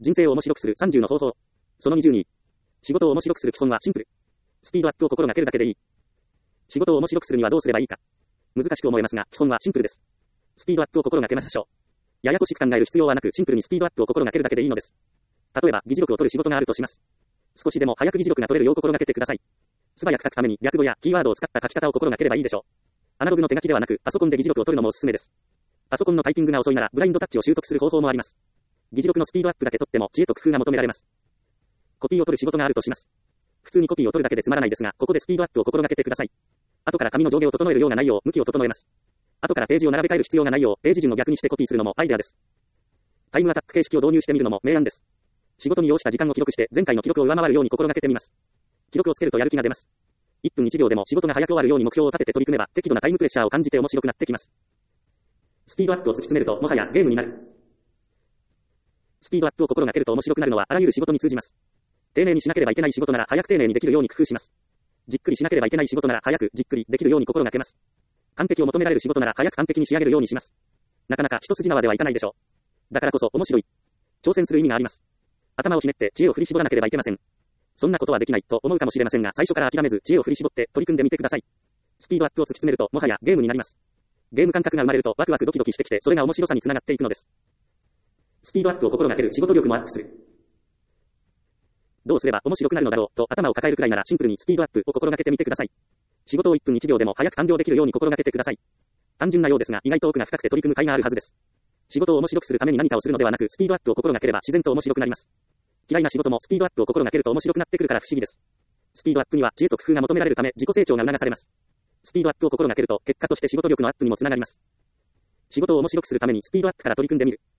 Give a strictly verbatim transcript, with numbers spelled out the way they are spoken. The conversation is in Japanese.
人生を面白くするさんじゅうの方法。そのにじゅうに。仕事を面白くする基本はシンプル。スピードアップを心がけるだけでいい。仕事を面白くするにはどうすればいいか。難しく思えますが、基本はシンプルです。スピードアップを心がけましょう。ややこしく考える必要はなく、シンプルにスピードアップを心がけるだけでいいのです。例えば、議事録を取る仕事があるとします。少しでも早く議事録が取れるよう心がけてください。素早く書くために略語やキーワードを使った書き方を心がければいいでしょう。アナログの手書きではなく、パソコンで議事録を取るのもおすすめです。パソコンのタイピングが遅いなら、ブラインドタッチを習得する方法もあります。議事録のスピードアップだけ取っても知恵と工夫が求められます。コピーを取る仕事があるとします。普通にコピーを取るだけでつまらないですが、ここでスピードアップを心がけてください。後から紙の上下を整えるような内容、向きを整えます。後からページを並べ替える必要がないよう、ページ順を逆にしてコピーするのもアイデアです。タイムアタック形式を導入してみるのも明暗です。仕事に要した時間を記録して、前回の記録を上回るように心がけてみます。記録をつけるとやる気が出ます。いっぷんいちびょうでも仕事が早く終わるように目標を立てて取り組めば、適度なタイムプレッシャーを感じて面白くなってきます。スピードアップを突き詰めると、もはやゲームになる。スピードアップを心がけると面白くなるのはあらゆる仕事に通じます。丁寧にしなければいけない仕事なら早く丁寧にできるように工夫します。じっくりしなければいけない仕事なら早くじっくりできるように心がけます。完璧を求められる仕事なら早く完璧に仕上げるようにします。なかなか一筋縄ではいかないでしょう。だからこそ面白い。挑戦する意味があります。頭をひねって知恵を振り絞らなければいけません。そんなことはできないと思うかもしれませんが、最初から諦めず知恵を振り絞って取り組んでみてください。スピードアップを突き詰めるともはやゲームになります。ゲーム感覚が生まれるとワクワクドキドキしてきて、それが面白さにつながっていくのです。スピードアップを心がける仕事力もアップする。どうすれば面白くなるのだろうと頭を抱えるくらいならシンプルにスピードアップを心がけてみてください。仕事をいっぷんいちびょうでも早く完了できるように心がけてください。単純なようですが意外と奥が深くて取り組む甲斐があるはずです。仕事を面白くするために何かをするのではなく、スピードアップを心がければ自然と面白くなります。嫌いな仕事もスピードアップを心がけると面白くなってくるから不思議です。スピードアップには知恵と工夫が求められるため自己成長が促されます。スピードアップを心がけると結果として仕事力のアップにもつながります。仕事を面白くするためにスピードアップから取り組んでみる。